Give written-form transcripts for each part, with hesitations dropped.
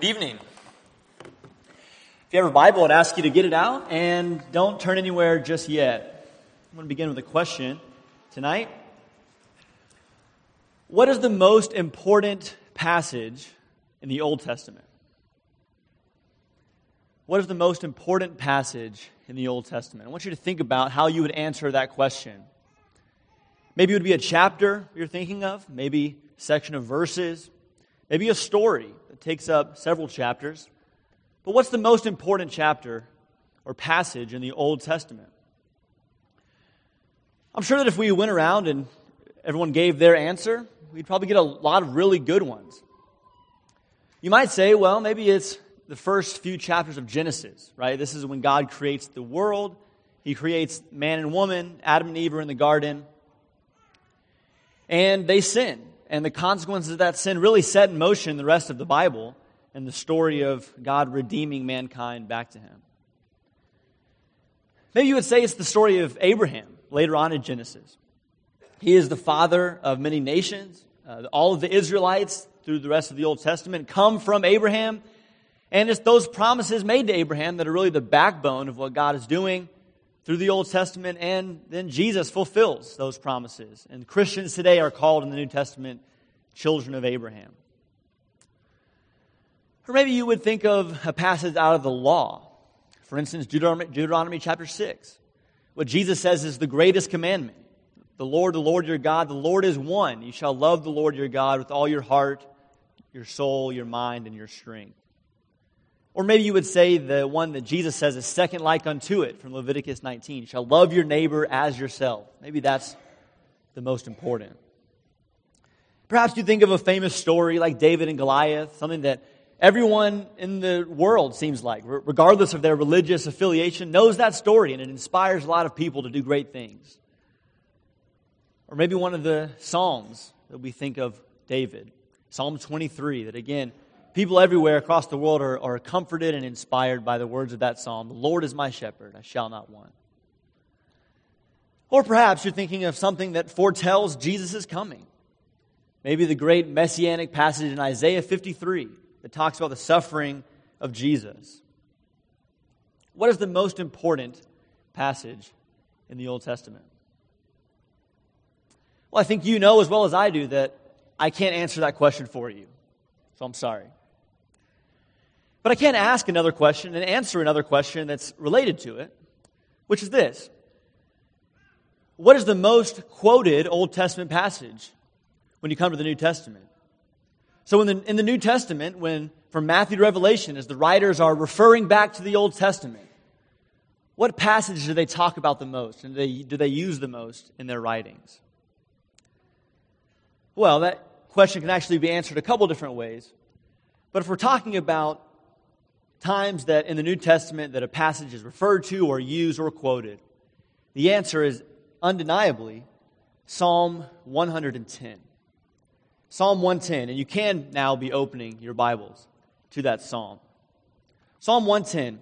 Good evening. If you have a Bible, I'd ask you to get it out and don't turn anywhere just yet. I'm going to begin with a question tonight. What is the most important passage in the Old Testament? What is the most important passage in the Old Testament? I want you to think about how you would answer that question. Maybe it would be a chapter you're thinking of, maybe a section of verses, maybe a story that takes up several chapters. But what's the most important chapter or passage in the Old Testament? I'm sure that if we went around and everyone gave their answer, we'd probably get a lot of really good ones. You might say, well, maybe it's the first few chapters of Genesis, right? This is when God creates the world. He creates man and woman. Adam and Eve are in the garden. And they sin. And the consequences of that sin really set in motion the rest of the Bible and the story of God redeeming mankind back to Him. Maybe you would say it's the story of Abraham later on in Genesis. He is the father of many nations. All of the Israelites through the rest of the Old Testament come from Abraham. And it's those promises made to Abraham that are really the backbone of what God is doing through the Old Testament, and then Jesus fulfills those promises. And Christians today are called in the New Testament children of Abraham. Or maybe you would think of a passage out of the law. For instance, Deuteronomy chapter 6. What Jesus says is the greatest commandment. The Lord your God, the Lord is one. You shall love the Lord your God with all your heart, your soul, your mind, and your strength. Or maybe you would say the one that Jesus says is second like unto it from Leviticus 19. You shall love your neighbor as yourself. Maybe that's the most important. Perhaps you think of a famous story like David and Goliath, something that everyone in the world seems like, regardless of their religious affiliation, knows that story, and it inspires a lot of people to do great things. Or maybe one of the Psalms that we think of David, Psalm 23, that again, people everywhere across the world are comforted and inspired by the words of that psalm. The Lord is my shepherd, I shall not want. Or perhaps you're thinking of something that foretells Jesus' coming. Maybe the great messianic passage in Isaiah 53 that talks about the suffering of Jesus. What is the most important passage in the Old Testament? Well, I think you know as well as I do that I can't answer that question for you. So I'm sorry. But I can ask another question and answer another question that's related to it, which is this. What is the most quoted Old Testament passage when you come to the New Testament? So in the New Testament, when from Matthew to Revelation, as the writers are referring back to the Old Testament, what passage do they talk about the most and do they use the most in their writings? Well, that question can actually be answered a couple different ways. But if we're talking about times that in the New Testament that a passage is referred to or used or quoted, the answer is undeniably Psalm 110. Psalm 110, and you can now be opening your Bibles to that psalm. Psalm 110.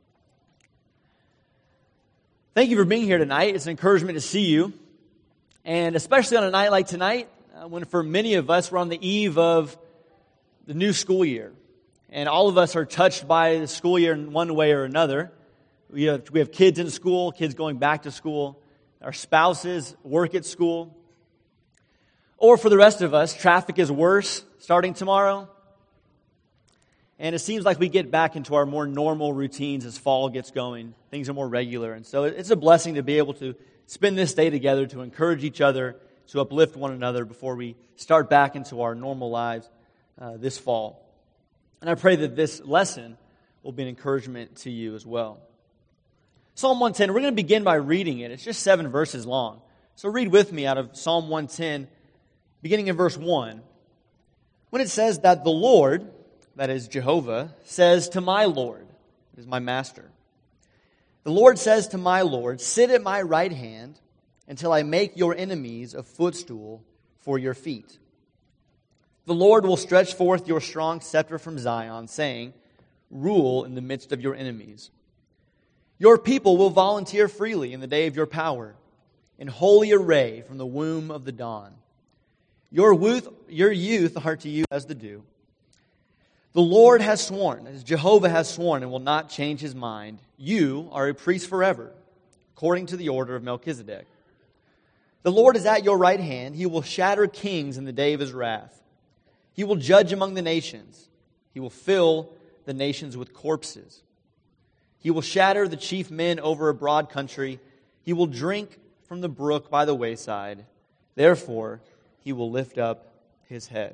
Thank you for being here tonight. It's an encouragement to see you. And especially on a night like tonight, when for many of us, we're on the eve of the new school year. And all of us are touched by the school year in one way or another. We have kids in school, kids going back to school. Our spouses work at school. Or for the rest of us, traffic is worse starting tomorrow. And it seems like we get back into our more normal routines as fall gets going. Things are more regular. And so it's a blessing to be able to spend this day together, to encourage each other, to uplift one another before we start back into our normal lives this fall. And I pray that this lesson will be an encouragement to you as well. Psalm 110, we're going to begin by reading it. It's just 7 verses long. So read with me out of Psalm 110, beginning in verse 1. When it says that the Lord, that is Jehovah, says to my Lord, is my master. The Lord says to my Lord, sit at my right hand until I make your enemies a footstool for your feet. The Lord will stretch forth your strong scepter from Zion, saying, rule in the midst of your enemies. Your people will volunteer freely in the day of your power, in holy array from the womb of the dawn. Your youth are to you as the dew. The Lord has sworn, as Jehovah has sworn, and will not change his mind. You are a priest forever, according to the order of Melchizedek. The Lord is at your right hand. He will shatter kings in the day of his wrath. He will judge among the nations. He will fill the nations with corpses. He will shatter the chief men over a broad country. He will drink from the brook by the wayside. Therefore, he will lift up his head.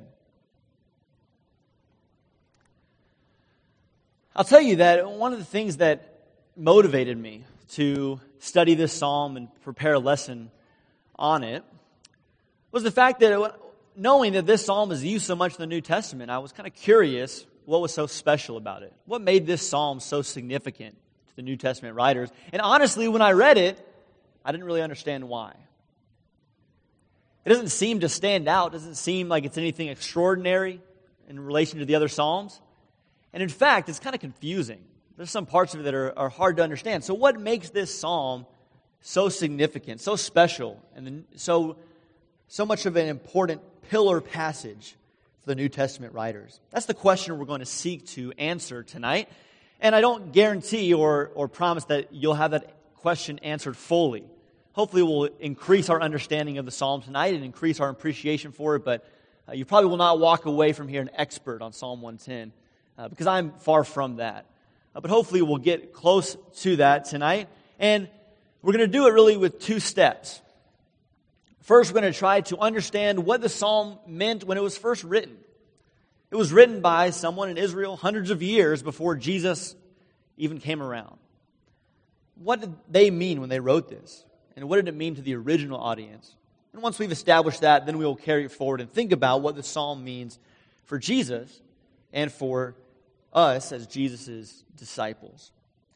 I'll tell you that one of the things that motivated me to study this psalm and prepare a lesson on it was the fact that knowing that this psalm is used so much in the New Testament, I was kind of curious what was so special about it. What made this psalm so significant to the New Testament writers? And honestly, when I read it, I didn't really understand why. It doesn't seem to stand out. It doesn't seem like it's anything extraordinary in relation to the other psalms. And in fact, it's kind of confusing. There's some parts of it that are hard to understand. So what makes this psalm so significant, so special, and so much of an important pillar passage for the New Testament writers? That's the question we're going to seek to answer tonight. And I don't guarantee or promise that you'll have that question answered fully. Hopefully we'll increase our understanding of the psalm tonight and increase our appreciation for it, but you probably will not walk away from here an expert on Psalm 110. Because I'm far from that. But hopefully we'll get close to that tonight. And we're going to do it really with two steps. First, we're going to try to understand what the psalm meant when it was first written. It was written by someone in Israel hundreds of years before Jesus even came around. What did they mean when they wrote this? And what did it mean to the original audience? And once we've established that, then we will carry it forward and think about what the psalm means for Jesus and for us as Jesus' disciples.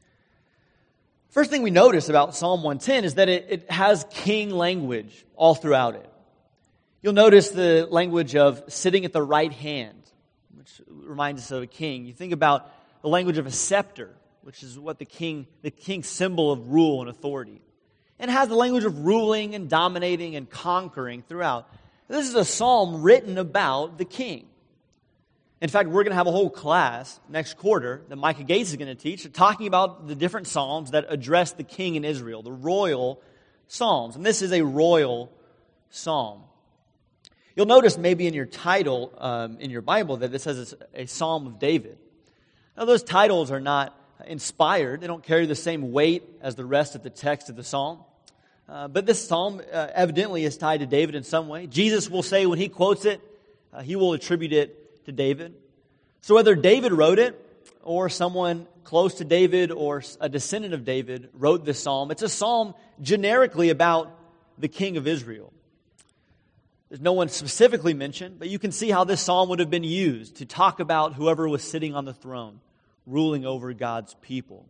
First thing we notice about Psalm 110 is that it has king language all throughout it. You'll notice the language of sitting at the right hand, which reminds us of a king. You think about the language of a scepter, which is what the king's symbol of rule and authority. And it has the language of ruling and dominating and conquering throughout. This is a psalm written about the king. In fact, we're going to have a whole class next quarter that Micah Gates is going to teach, talking about the different psalms that address the king in Israel, the royal psalms. And this is a royal psalm. You'll notice maybe in your title in your Bible that this says it's a Psalm of David. Now, those titles are not inspired. They don't carry the same weight as the rest of the text of the psalm. But this psalm evidently is tied to David in some way. Jesus will say when he quotes it, he will attribute it to David. So whether David wrote it or someone close to David or a descendant of David wrote this psalm, it's a psalm generically about the king of Israel. There's no one specifically mentioned, but you can see how this psalm would have been used to talk about whoever was sitting on the throne, ruling over God's people.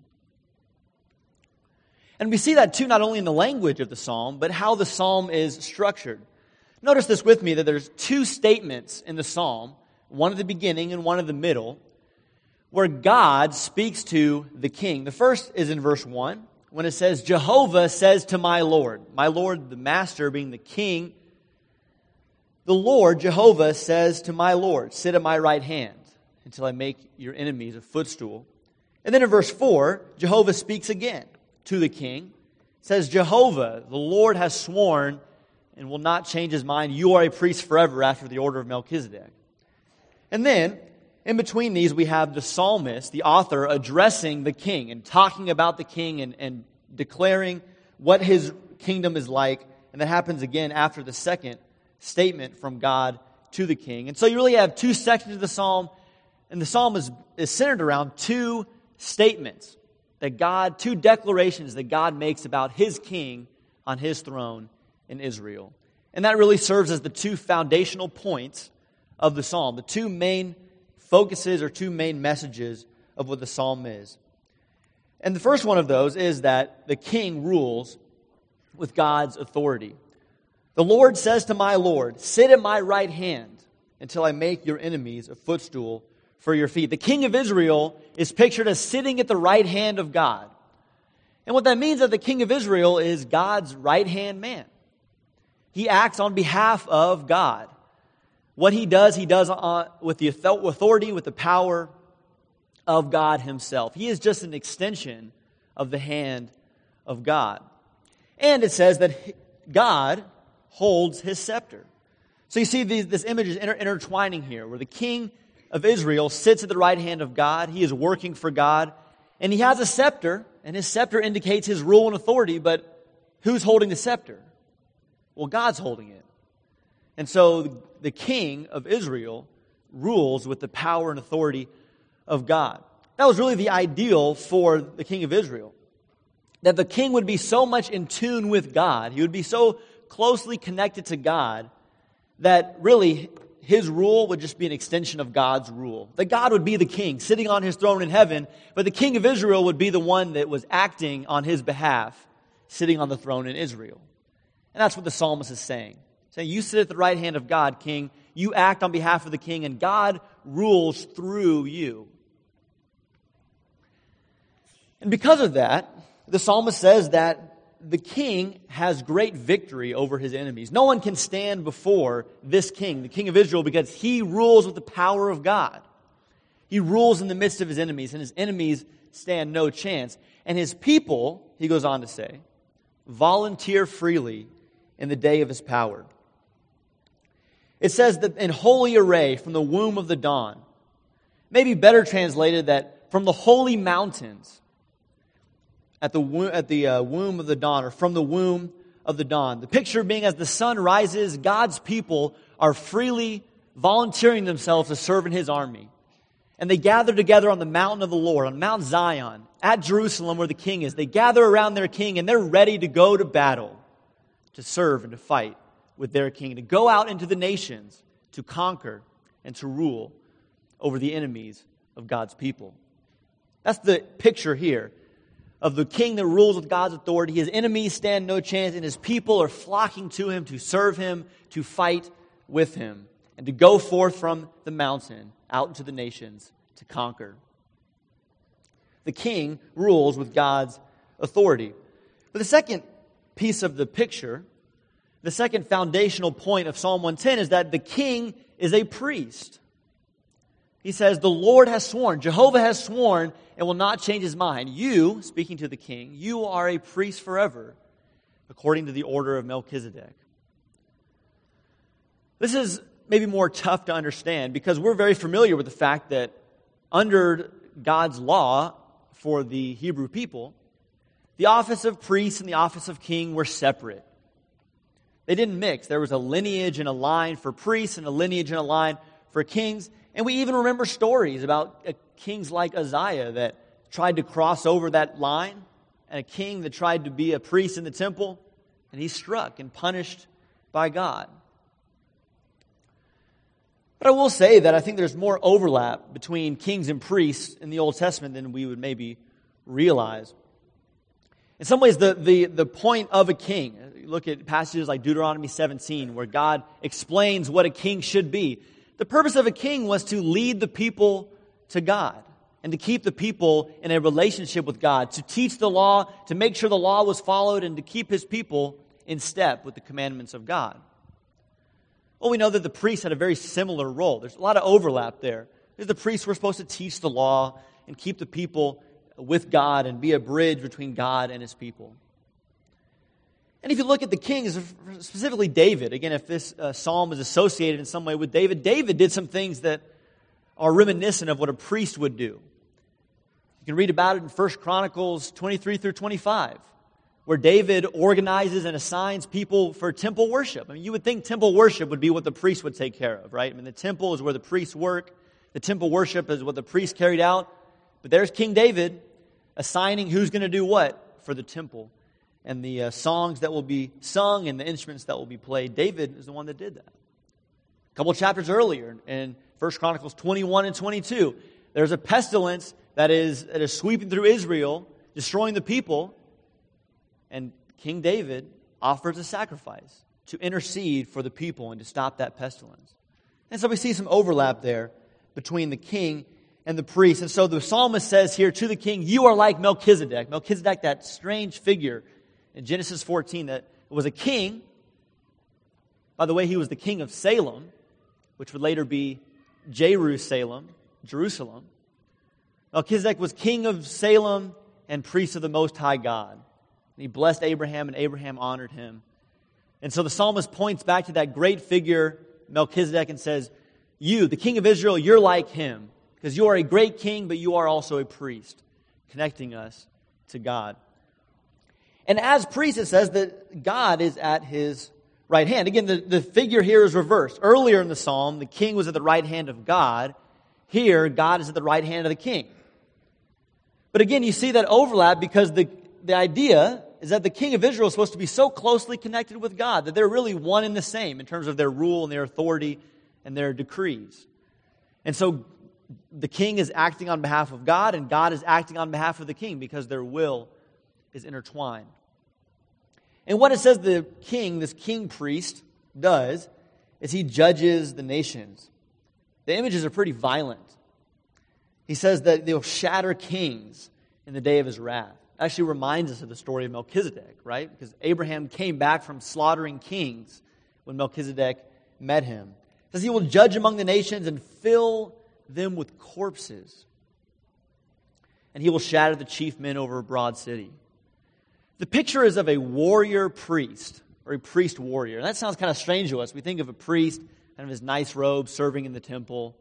And we see that too, not only in the language of the psalm, but how the psalm is structured. Notice this with me, that there's two statements in the psalm, one at the beginning and one at the middle, where God speaks to the king. The first is in verse 1, when it says, Jehovah says to my Lord, the master being the king. The Lord, Jehovah, says to my Lord, sit at my right hand until I make your enemies a footstool. And then in verse 4, Jehovah speaks again to the king. It says, Jehovah, the Lord has sworn and will not change his mind. You are a priest forever after the order of Melchizedek. And then, in between these, we have the psalmist, the author, addressing the king and talking about the king and declaring what his kingdom is like. And that happens again after the second statement from God to the king. And so you really have two sections of the psalm, and the psalm is centered around two statements two declarations that God makes about his king on his throne in Israel. And that really serves as the two foundational points of the psalm, the two main focuses or two main messages of what the psalm is. And the first one of those is that the king rules with God's authority. The Lord says to my Lord, sit at my right hand until I make your enemies a footstool for your feet. The king of Israel is pictured as sitting at the right hand of God. And what that means is that the king of Israel is God's right-hand man. He acts on behalf of God. What he does with the authority, with the power of God himself. He is just an extension of the hand of God. And it says that God holds his scepter. So you see this image is intertwining here, where the king of Israel sits at the right hand of God. He is working for God. And he has a scepter, and his scepter indicates his rule and authority, but who's holding the scepter? Well, God's holding it. And so the king of Israel rules with the power and authority of God. That was really the ideal for the king of Israel. That the king would be so much in tune with God, he would be so closely connected to God, that really his rule would just be an extension of God's rule. That God would be the king, sitting on his throne in heaven, but the king of Israel would be the one that was acting on his behalf, sitting on the throne in Israel. And that's what the psalmist is saying. Saying, you sit at the right hand of God, king, you act on behalf of the king, and God rules through you. And because of that, the psalmist says that the king has great victory over his enemies. No one can stand before this king, the king of Israel, because he rules with the power of God. He rules in the midst of his enemies, and his enemies stand no chance. And his people, he goes on to say, volunteer freely in the day of his power. It says that in holy array from the womb of the dawn. Maybe better translated that from the holy mountains at the womb of the dawn, or from the womb of the dawn. The picture being as the sun rises, God's people are freely volunteering themselves to serve in his army. And they gather together on the mountain of the Lord, on Mount Zion, at Jerusalem where the king is. They gather around their king and they're ready to go to battle, to serve and to fight with their king, to go out into the nations, to conquer and to rule over the enemies of God's people. That's the picture here of the king that rules with God's authority. His enemies stand no chance, and his people are flocking to him to serve him, to fight with him, and to go forth from the mountain out into the nations to conquer. The king rules with God's authority. But the second piece of the picture, the second foundational point of Psalm 110 is that the king is a priest. He says, the Lord has sworn, Jehovah has sworn, and will not change his mind. You, speaking to the king, you are a priest forever, according to the order of Melchizedek. This is maybe more tough to understand because we're very familiar with the fact that under God's law for the Hebrew people, the office of priest and the office of king were separate. They didn't mix. There was a lineage and a line for priests and a lineage and a line for kings. And we even remember stories about kings like Uzziah that tried to cross over that line, and a king that tried to be a priest in the temple, and he's struck and punished by God. But I will say that I think there's more overlap between kings and priests in the Old Testament than we would maybe realize. In some ways, the point of a king, look at passages like Deuteronomy 17, where God explains what a king should be. The purpose of a king was to lead the people to God and to keep the people in a relationship with God, to teach the law, to make sure the law was followed, and to keep his people in step with the commandments of God. Well, we know that the priests had a very similar role. There's a lot of overlap there. The priests were supposed to teach the law and keep the people with God and be a bridge between God and his people. And if you look at the kings, specifically David, again, if this psalm is associated in some way with David, David did some things that are reminiscent of what a priest would do. You can read about it in 1 Chronicles 23 through 25, where David organizes and assigns people for temple worship. I mean, you would think temple worship would be what the priest would take care of, right? I mean, the temple is where the priests work. The temple worship is what the priests carried out. But there's King David assigning who's going to do what for the temple. And the songs that will be sung and the instruments that will be played. David is the one that did that. A couple chapters earlier, in 1 Chronicles 21 and 22, there's a pestilence that is sweeping through Israel, destroying the people. And King David offers a sacrifice to intercede for the people and to stop that pestilence. And so we see some overlap there between the king and the priest. And so the psalmist says here to the king, you are like Melchizedek. Melchizedek, that strange figure in Genesis 14 that was a king. By the way, he was the king of Salem, which would later be Jerusalem. Melchizedek was king of Salem and priest of the Most High God. And he blessed Abraham, and Abraham honored him. And so the psalmist points back to that great figure, Melchizedek, and says, you, the king of Israel, you're like him, because you are a great king, but you are also a priest, connecting us to God. And as priest, it says that God is at his right hand. Again, the figure here is reversed. Earlier in the psalm, the king was at the right hand of God. Here, God is at the right hand of the king. But again, you see that overlap because the idea is that the king of Israel is supposed to be so closely connected with God that they're really one and the same in terms of their rule and their authority and their decrees. And so the king is acting on behalf of God, and God is acting on behalf of the king because their will is intertwined. And what it says the king, this king priest, does is he judges the nations. The images are pretty violent. He says that they'll shatter kings in the day of his wrath. It actually reminds us of the story of Melchizedek, right? Because Abraham came back from slaughtering kings when Melchizedek met him. It says he will judge among the nations and fill them with corpses. And he will shatter the chief men over a broad city. The picture is of a warrior priest, or a priest warrior. And that sounds kind of strange to us. We think of a priest, kind of his nice robe, serving in the temple.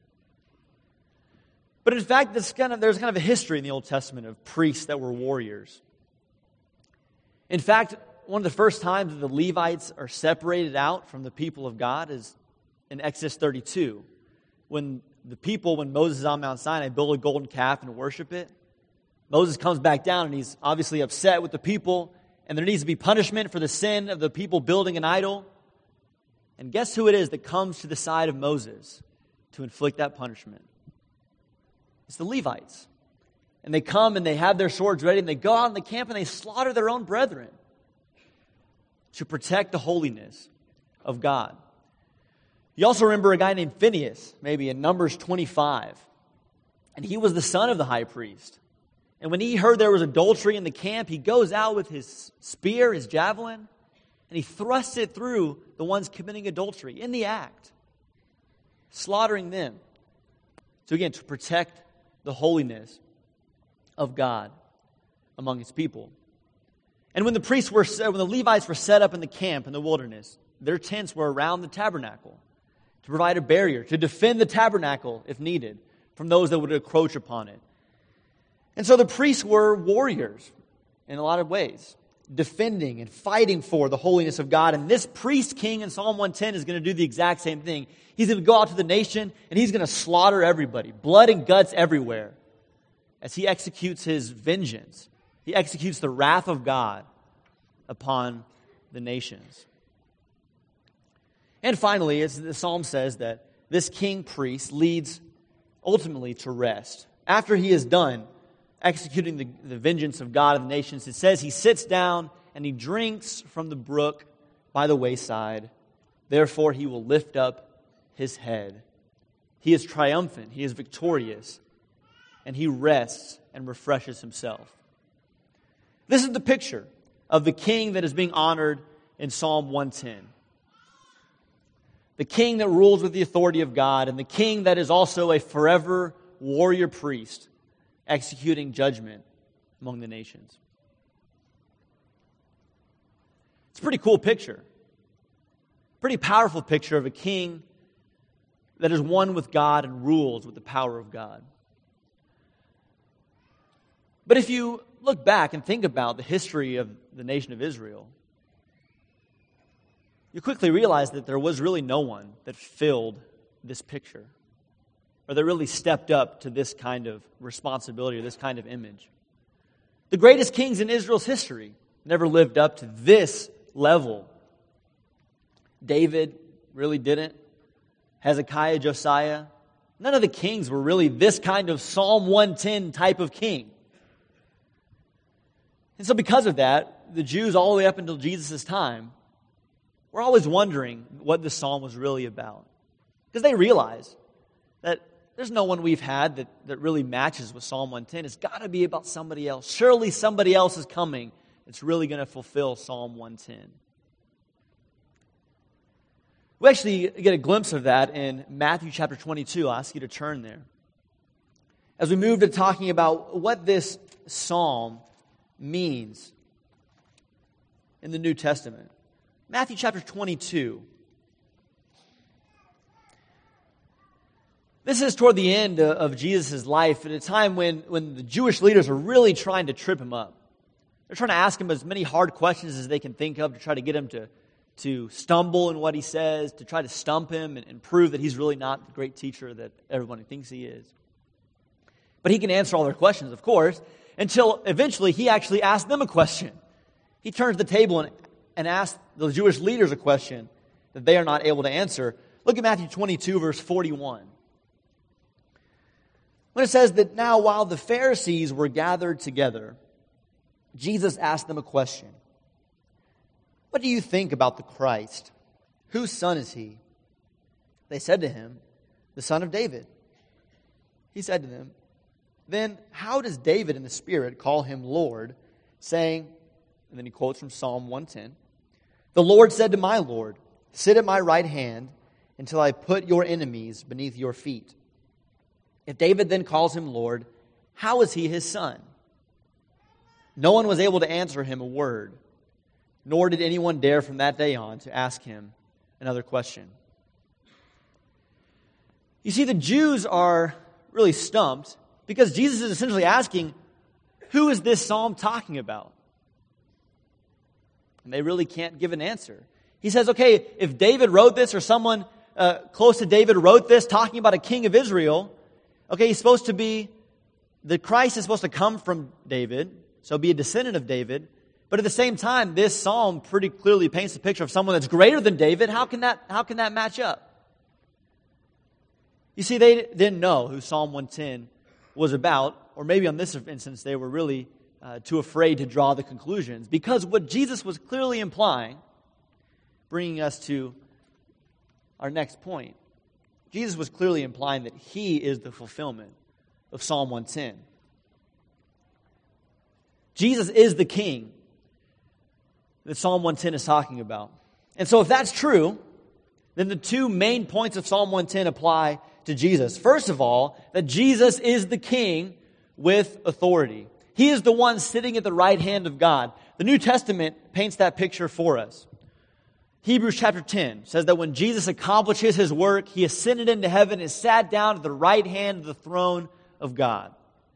But in fact, there's kind of a history in the Old Testament of priests that were warriors. In fact, one of the first times that the Levites are separated out from the people of God is in Exodus 32. When Moses is on Mount Sinai, build a golden calf and worship it. Moses comes back down and he's obviously upset with the people, and there needs to be punishment for the sin of the people building an idol. And guess who it is that comes to the side of Moses to inflict that punishment? It's the Levites. And they come and they have their swords ready and they go out in the camp and they slaughter their own brethren to protect the holiness of God. You also remember a guy named Phinehas, maybe in Numbers 25. And he was the son of the high priest. And when he heard there was adultery in the camp, he goes out with his spear, his javelin, and he thrusts it through the ones committing adultery in the act, slaughtering them. So again, to protect the holiness of God among his people. And when the Levites were set up in the camp in the wilderness, their tents were around the tabernacle to provide a barrier, to defend the tabernacle if needed from those that would encroach upon it. And so the priests were warriors in a lot of ways, defending and fighting for the holiness of God. And this priest king in Psalm 110 is going to do the exact same thing. He's going to go out to the nation and he's going to slaughter everybody, blood and guts everywhere, as he executes his vengeance. He executes the wrath of God upon the nations. And finally, as the psalm says, that this king priest leads ultimately to rest. After he is done executing the vengeance of God of the nations, it says he sits down and he drinks from the brook by the wayside. Therefore he will lift up his head. He is triumphant, he is victorious, and he rests and refreshes himself. This is the picture of the king that is being honored in Psalm 110. The king that rules with the authority of God, and the king that is also a forever warrior priest executing judgment among the nations. It's a pretty cool picture. Pretty powerful picture of a king that is one with God and rules with the power of God. But if you look back and think about the history of the nation of Israel, you quickly realize that there was really no one that filled this picture, or that really stepped up to this kind of responsibility or this kind of image. The greatest kings in Israel's history never lived up to this level. David really didn't. Hezekiah, Josiah. None of the kings were really this kind of Psalm 110 type of king. And so because of that, the Jews all the way up until Jesus' time were always wondering what this psalm was really about. Because they realized that there's no one we've had that really matches with Psalm 110. It's got to be about somebody else. Surely somebody else is coming that's really going to fulfill Psalm 110. We actually get a glimpse of that in Matthew chapter 22. I'll ask you to turn there. As we move to talking about what this psalm means in the New Testament. Matthew chapter 22. This is toward the end of Jesus' life, at a time when the Jewish leaders are really trying to trip him up. They're trying to ask him as many hard questions as they can think of to try to get him to stumble in what he says, to try to stump him and prove that he's really not the great teacher that everyone thinks he is. But he can answer all their questions, of course, until eventually he actually asks them a question. He turns the table and asks the Jewish leaders a question that they are not able to answer. Look at Matthew 22, verse 41. When it says that now while the Pharisees were gathered together, Jesus asked them a question. What do you think about the Christ? Whose son is he? They said to him, the son of David. He said to them, then how does David in the Spirit call him Lord, saying, and then he quotes from Psalm 110, the Lord said to my Lord, sit at my right hand until I put your enemies beneath your feet. If David then calls him Lord, how is he his son? No one was able to answer him a word, nor did anyone dare from that day on to ask him another question. You see, the Jews are really stumped because Jesus is essentially asking, who is this psalm talking about? And they really can't give an answer. He says, okay, if David wrote this or someone close to David wrote this talking about a king of Israel, okay, the Christ is supposed to come from David, so be a descendant of David. But at the same time, this psalm pretty clearly paints a picture of someone that's greater than David. How can that match up? You see, they didn't know who Psalm 110 was about, or maybe on this instance, they were really too afraid to draw the conclusions, because what Jesus was clearly implying, bringing us to our next point, Jesus was clearly implying that he is the fulfillment of Psalm 110. Jesus is the king that Psalm 110 is talking about. And so if that's true, then the two main points of Psalm 110 apply to Jesus. First of all, that Jesus is the king with authority. He is the one sitting at the right hand of God. The New Testament paints that picture for us. Hebrews chapter 10 says that when Jesus accomplishes his work, he ascended into heaven and sat down at the right hand of the throne of God.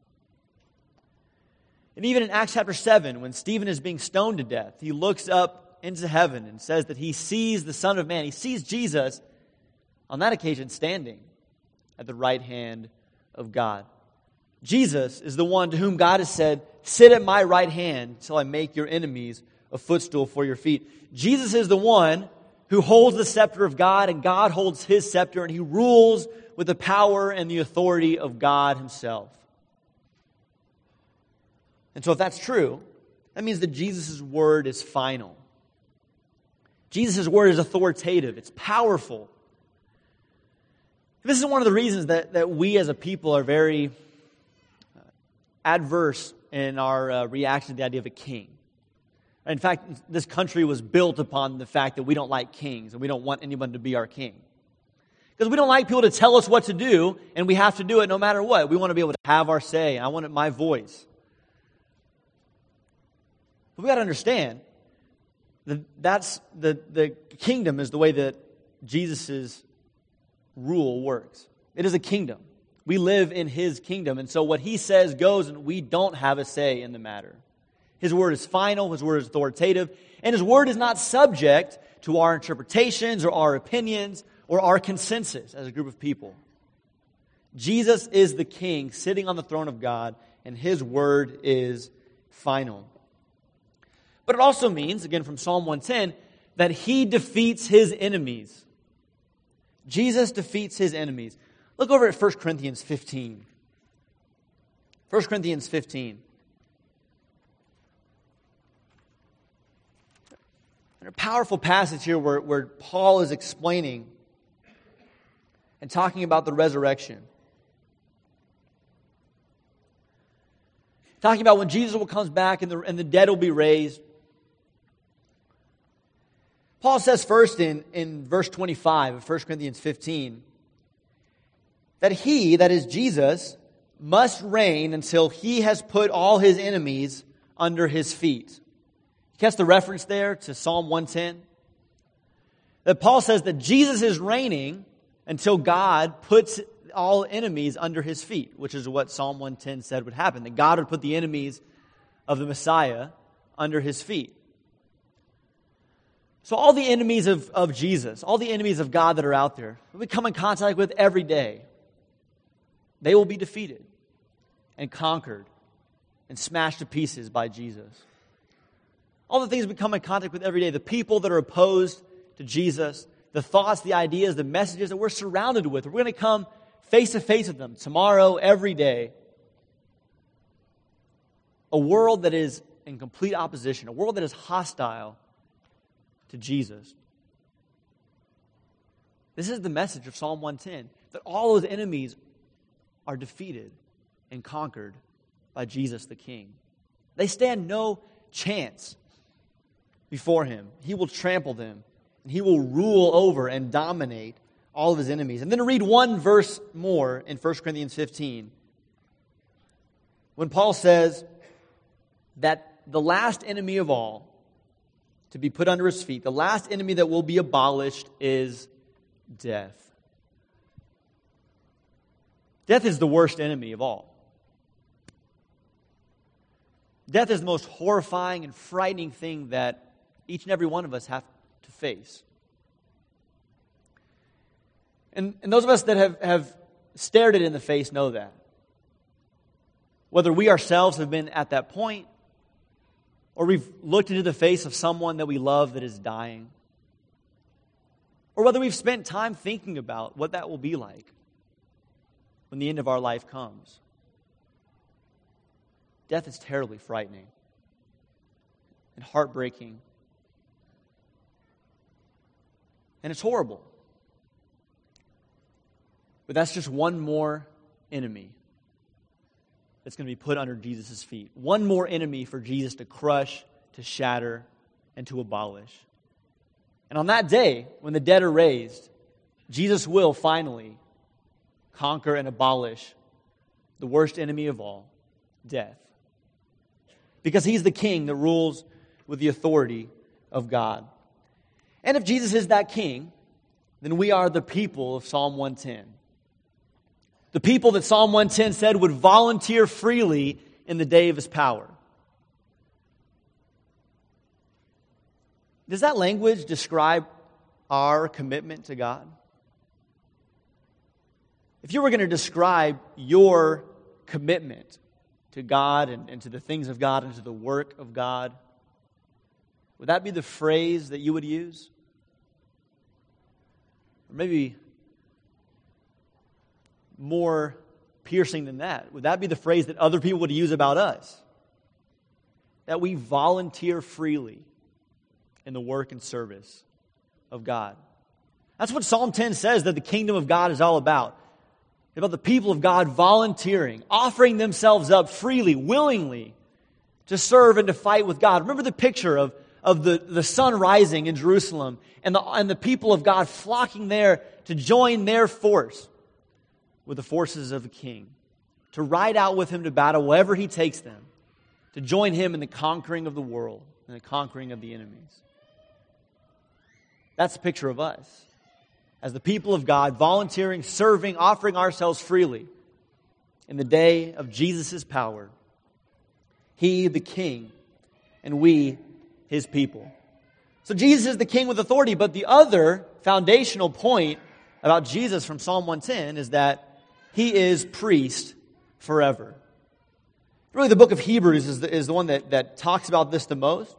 And even in Acts chapter 7, when Stephen is being stoned to death, he looks up into heaven and says that he sees the Son of Man. He sees Jesus, on that occasion, standing at the right hand of God. Jesus is the one to whom God has said, sit at my right hand till I make your enemies a footstool for your feet. Jesus is the one who holds the scepter of God, and God holds his scepter, and he rules with the power and the authority of God himself. And so if that's true, that means that Jesus' word is final. Jesus' word is authoritative. It's powerful. This is one of the reasons that we as a people are very adverse in our reaction to the idea of a king. In fact, this country was built upon the fact that we don't like kings and we don't want anyone to be our king. Because we don't like people to tell us what to do, and we have to do it no matter what. We want to be able to have our say. I want my voice. But we got to understand that the kingdom is the way that Jesus' rule works. It is a kingdom. We live in his kingdom, and so what he says goes, and we don't have a say in the matter. His word is final, his word is authoritative, and his word is not subject to our interpretations or our opinions or our consensus as a group of people. Jesus is the king sitting on the throne of God, and his word is final. But it also means, again from Psalm 110, that he defeats his enemies. Jesus defeats his enemies. Look over at 1 Corinthians 15. 1 Corinthians 15. A powerful passage here where Paul is explaining and talking about the resurrection. Talking about when Jesus will come back and the dead will be raised. Paul says first in verse 25 of 1 Corinthians 15 that he, that is Jesus, must reign until he has put all his enemies under his feet. You catch the reference there to Psalm 110? That Paul says that Jesus is reigning until God puts all enemies under his feet, which is what Psalm 110 said would happen, that God would put the enemies of the Messiah under his feet. So all the enemies of Jesus, all the enemies of God that are out there, that we come in contact with every day, they will be defeated and conquered and smashed to pieces by Jesus. All the things we come in contact with every day, the people that are opposed to Jesus, the thoughts, the ideas, the messages that we're surrounded with, we're going to come face to face with them tomorrow, every day. A world that is in complete opposition, a world that is hostile to Jesus. This is the message of Psalm 110, that all those enemies are defeated and conquered by Jesus the King. They stand no chance before him. He will trample them, and he will rule over and dominate all of his enemies. And then to read one verse more in 1 Corinthians 15, when Paul says that the last enemy of all to be put under his feet, the last enemy that will be abolished is death. Death is the worst enemy of all. Death is the most horrifying and frightening thing that each and every one of us have to face. And those of us that have stared it in the face know that. Whether we ourselves have been at that point, or we've looked into the face of someone that we love that is dying, or whether we've spent time thinking about what that will be like when the end of our life comes. Death is terribly frightening and heartbreaking. And it's horrible. But that's just one more enemy that's going to be put under Jesus' feet. One more enemy for Jesus to crush, to shatter, and to abolish. And on that day, when the dead are raised, Jesus will finally conquer and abolish the worst enemy of all, death. Because he's the king that rules with the authority of God. And if Jesus is that king, then we are the people of Psalm 110. The people that Psalm 110 said would volunteer freely in the day of his power. Does that language describe our commitment to God? If you were going to describe your commitment to God and to the things of God and to the work of God, would that be the phrase that you would use? Or maybe more piercing than that, would that be the phrase that other people would use about us? That we volunteer freely in the work and service of God. That's what Psalm 10 says that the kingdom of God is all about. It's about the people of God volunteering, offering themselves up freely, willingly, to serve and to fight with God. Remember the picture of the sun rising in Jerusalem and the people of God flocking there to join their force with the forces of the king, to ride out with him to battle wherever he takes them, to join him in the conquering of the world and the conquering of the enemies. That's a picture of us as the people of God, volunteering, serving, offering ourselves freely in the day of Jesus' power. He, the king, and we, his people. So Jesus is the king with authority, but the other foundational point about Jesus from Psalm 110 is that he is priest forever. Really, the book of Hebrews is the one that talks about this the most.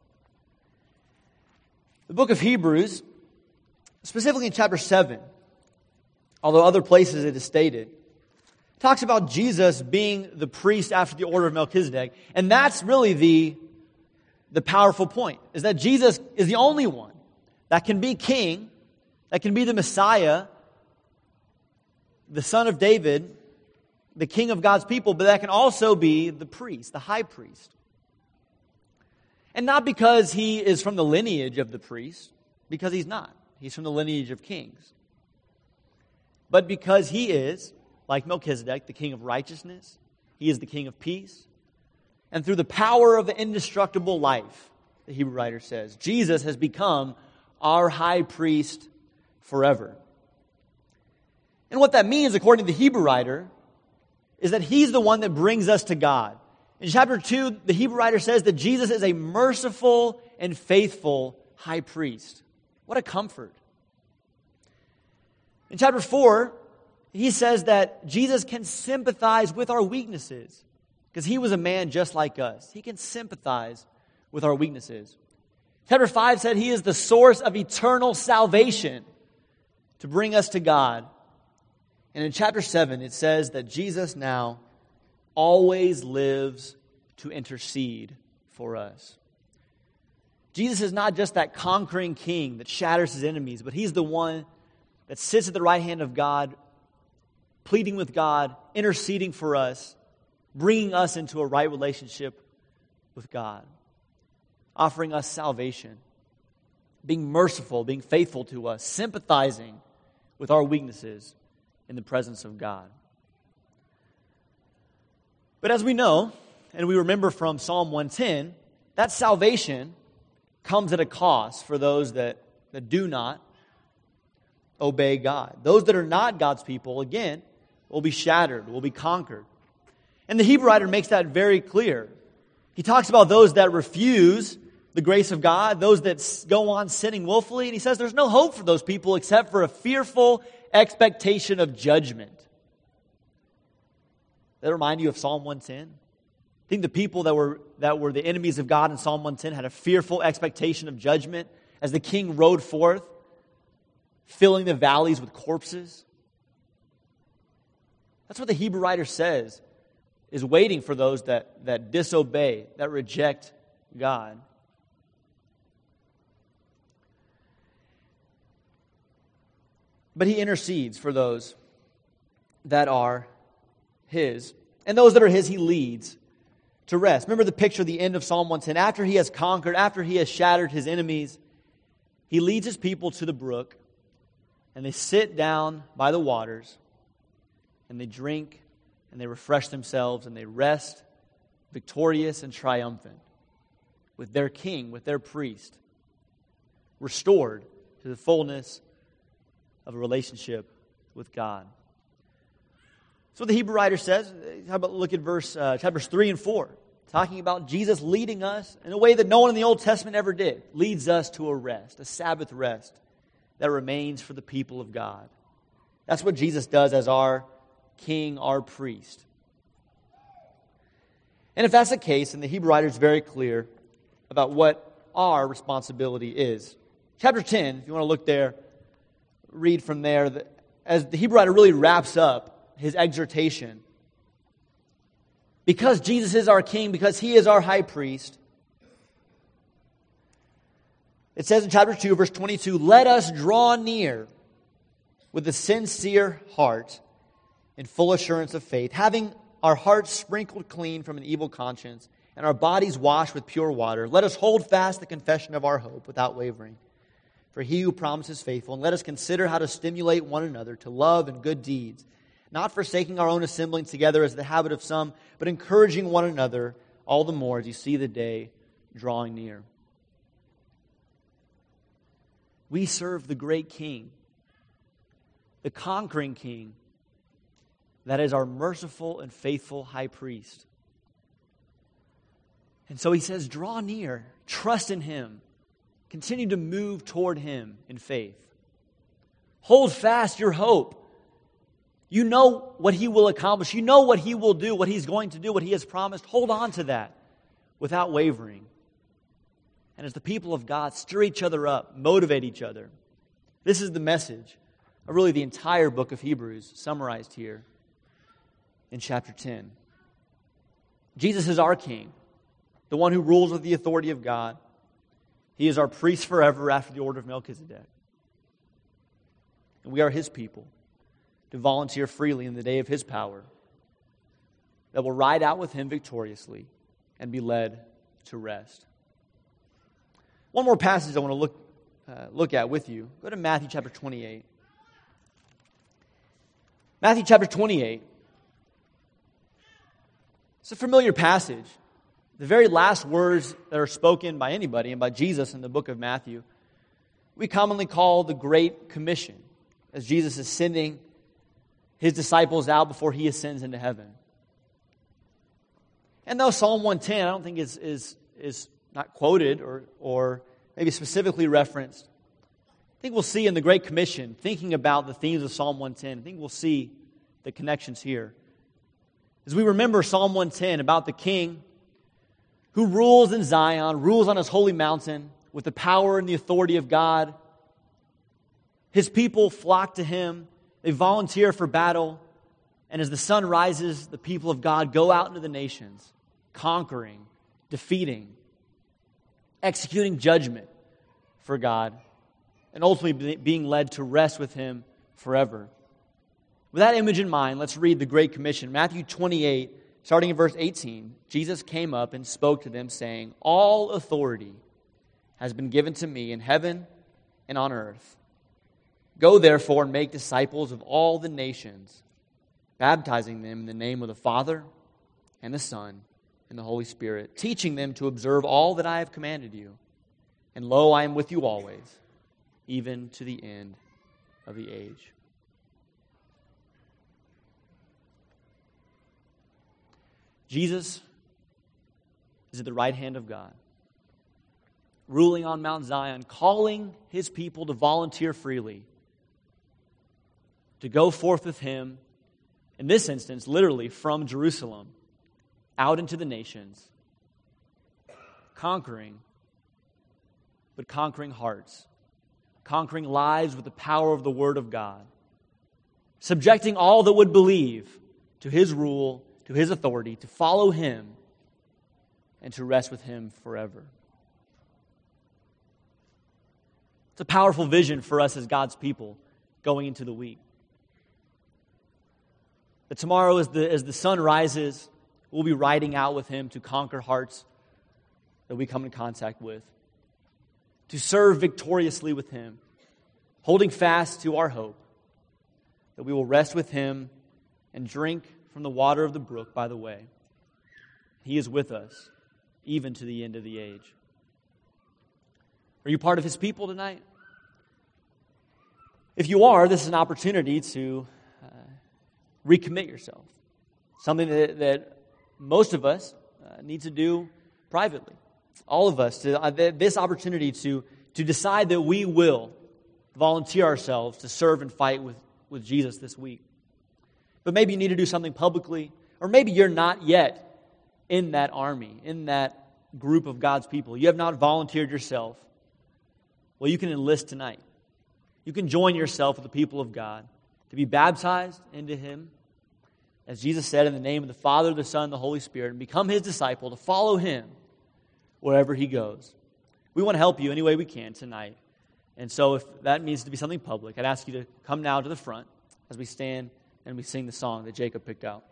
The book of Hebrews, specifically in chapter 7, although other places it is stated, talks about Jesus being the priest after the order of Melchizedek. And that's really the powerful point, is that Jesus is the only one that can be king, that can be the Messiah, the son of David, the king of God's people, but that can also be the priest, the high priest. And not because he is from the lineage of the priest, because he's not. He's from the lineage of kings. But because he is, like Melchizedek, the king of righteousness, he is the king of peace. And through the power of the indestructible life, the Hebrew writer says, Jesus has become our high priest forever. And what that means, according to the Hebrew writer, is that he's the one that brings us to God. In chapter 2, the Hebrew writer says that Jesus is a merciful and faithful high priest. What a comfort. In chapter 4, he says that Jesus can sympathize with our weaknesses because he was a man just like us. He can sympathize with our weaknesses. Chapter 5 said he is the source of eternal salvation to bring us to God. And in chapter 7, it says that Jesus now always lives to intercede for us. Jesus is not just that conquering king that shatters his enemies, but he's the one that sits at the right hand of God, pleading with God, interceding for us, bringing us into a right relationship with God, offering us salvation, being merciful, being faithful to us, sympathizing with our weaknesses in the presence of God. But as we know, and we remember from Psalm 110, that salvation comes at a cost for those that do not obey God. Those that are not God's people, again, will be shattered, will be conquered. And the Hebrew writer makes that very clear. He talks about those that refuse the grace of God, those that go on sinning willfully, and he says there's no hope for those people except for a fearful expectation of judgment. Does that remind you of Psalm 110? I think the people that were the enemies of God in Psalm 110 had a fearful expectation of judgment as the king rode forth, filling the valleys with corpses. That's what the Hebrew writer says is waiting for those that disobey, that reject God. But he intercedes for those that are his. And those that are his, he leads to rest. Remember the picture at the end of Psalm 110. After he has conquered, after he has shattered his enemies, he leads his people to the brook, and they sit down by the waters, and they drink, and they refresh themselves, and they rest victorious and triumphant with their king, with their priest, restored to the fullness of a relationship with God. That's what the Hebrew writer says. How about look at chapters 3 and 4, talking about Jesus leading us in a way that no one in the Old Testament ever did. Leads us to a rest, a Sabbath rest that remains for the people of God. That's what Jesus does as our king, our priest. And if that's the case, then the Hebrew writer is very clear about what our responsibility is. Chapter 10, if you want to look there, read from there, as the Hebrew writer really wraps up his exhortation. Because Jesus is our king, because he is our high priest, it says in chapter 2, verse 22, "Let us draw near with a sincere heart in full assurance of faith, having our hearts sprinkled clean from an evil conscience and our bodies washed with pure water. Let us hold fast the confession of our hope without wavering. For he who promises faithful, and let us consider how to stimulate one another to love and good deeds, not forsaking our own assembling together as the habit of some, but encouraging one another all the more as you see the day drawing near." We serve the great King, the conquering King, that is our merciful and faithful high priest. And so he says, draw near, trust in him, continue to move toward him in faith. Hold fast your hope. You know what he will accomplish. You know what he will do, what he's going to do, what he has promised. Hold on to that without wavering. And as the people of God, stir each other up, motivate each other. This is the message of really the entire book of Hebrews summarized here in chapter 10. Jesus is our King, the one who rules with the authority of God. He is our priest forever after the order of Melchizedek. And we are his people to volunteer freely in the day of his power that will ride out with him victoriously and be led to rest. One more passage I want to look look at with you. Go to Matthew chapter 28. Matthew chapter 28. It's a familiar passage. The very last words that are spoken by anybody and by Jesus in the book of Matthew, we commonly call the Great Commission, as Jesus is sending his disciples out before he ascends into heaven. And though Psalm 110, I don't think is not quoted or maybe specifically referenced, I think we'll see in the Great Commission, thinking about the themes of Psalm 110, I think we'll see the connections here. As we remember Psalm 110 about the King who rules in Zion, rules on his holy mountain with the power and the authority of God. His people flock to him. They volunteer for battle. And as the sun rises, the people of God go out into the nations, conquering, defeating, executing judgment for God, and ultimately being led to rest with him forever. With that image in mind, let's read the Great Commission. Matthew 28, starting in verse 18, Jesus came up and spoke to them, saying, "All authority has been given to me in heaven and on earth. Go therefore and make disciples of all the nations, baptizing them in the name of the Father and the Son and the Holy Spirit, teaching them to observe all that I have commanded you. And lo, I am with you always, even to the end of the age." Jesus is at the right hand of God, ruling on Mount Zion, calling his people to volunteer freely, to go forth with him, in this instance, literally from Jerusalem, out into the nations, conquering, but conquering hearts, conquering lives with the power of the Word of God, subjecting all that would believe to his rule, to his authority, to follow him, and to rest with him forever. It's a powerful vision for us as God's people going into the week. That tomorrow, as the sun rises, we'll be riding out with him to conquer hearts that we come in contact with, to serve victoriously with him, holding fast to our hope that we will rest with him and drink from the water of the brook by the way. He is with us, even to the end of the age. Are you part of his people tonight? If you are, this is an opportunity to recommit yourself. Something that most of us need to do privately. All of us, this opportunity to decide that we will volunteer ourselves to serve and fight with Jesus this week. But maybe you need to do something publicly, or maybe you're not yet in that army, in that group of God's people. You have not volunteered yourself. Well, you can enlist tonight. You can join yourself with the people of God to be baptized into him, as Jesus said, in the name of the Father, the Son, and the Holy Spirit, and become his disciple, to follow him wherever he goes. We want to help you any way we can tonight. And so if that needs to be something public, I'd ask you to come now to the front as we stand and we sing the song that Jacob picked out.